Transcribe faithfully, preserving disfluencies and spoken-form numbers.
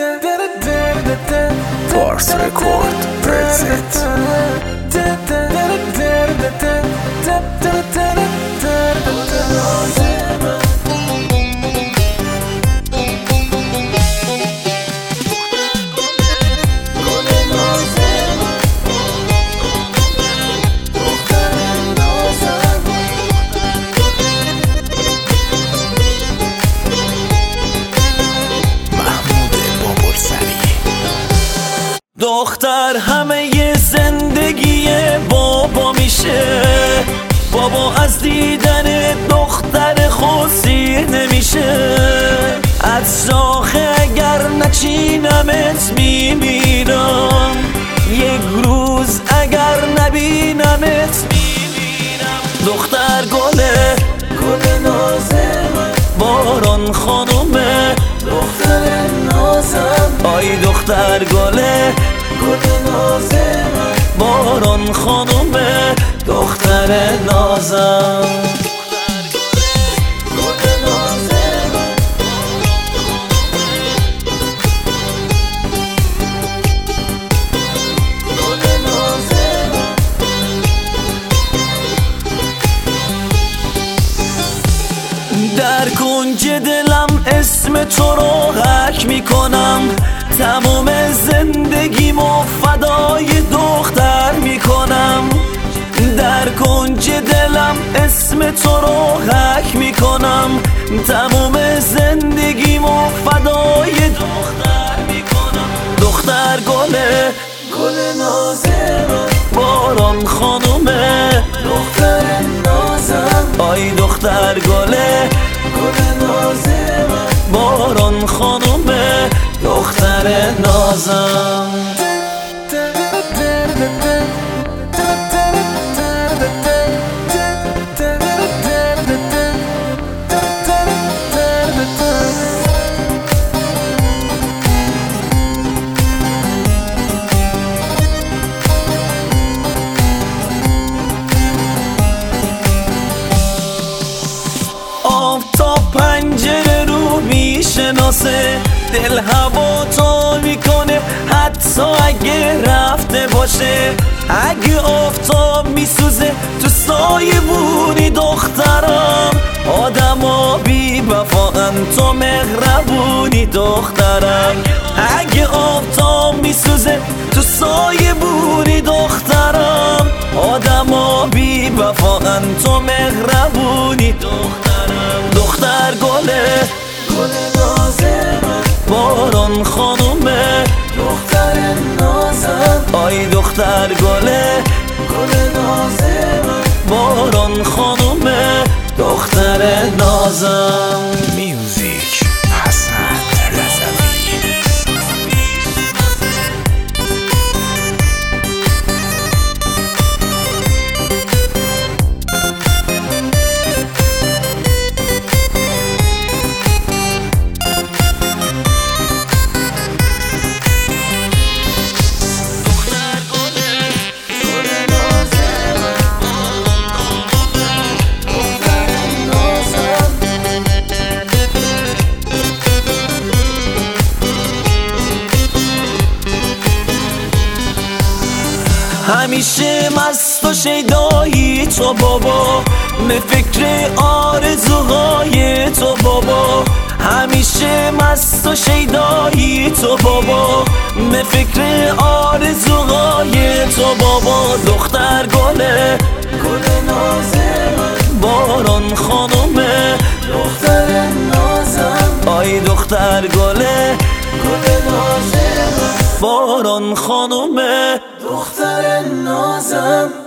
Bars Record presents دختر همه ی زندگی بابا میشه، بابا از دیدن دختر خوشی نمیشه. از شاخه اگر نچینمت میمیرم، یک روز اگر نبینمت میمیرم. دختر گله گل نازم، باران خانومه دختر نازم. آی دختر گله گل نازم، باران خانومه دختر نازم. در کنج دلم اسم تو رو حک میکنم، تمام زندگیمو فدای دختر میکنم. در کنج دلم اسم تو رو حک میکنم، تمام زندگیمو فدای دختر میکنم. دختر گله گل نازم، باران خانومه دختر نازم. آی دختر گله گل نازم، باران خانومه دختر نازم. آفتاب پنجره رو میشناسه، دل هوا تو میکنه حتی اگه رفته باشه. اگه آفتاب میسوزه تو سایه بونی دخترم، آدما بی وفاان تو مهربونی دخترم. اگه آفتاب میسوزه تو سایه بونی دخترم، آدما بی وفاان تو مهربونی دخترم. دختر گله گل نازم، باران خانومه دختر نازم. آی دختر گله گل نازم، باران خانومه دختر نازم. میوزیک حسن رضوی. همیشه مست و شیدایی تو بابا، به فکر آرزوهای تو بابا. همیشه مست و شیدایی تو بابا، به فکر آرزوهای تو بابا. دختر گله گل نازم، باران خانومه دختر نازم. آی دختر گله گل نازم، باران خانومه دختر نازم.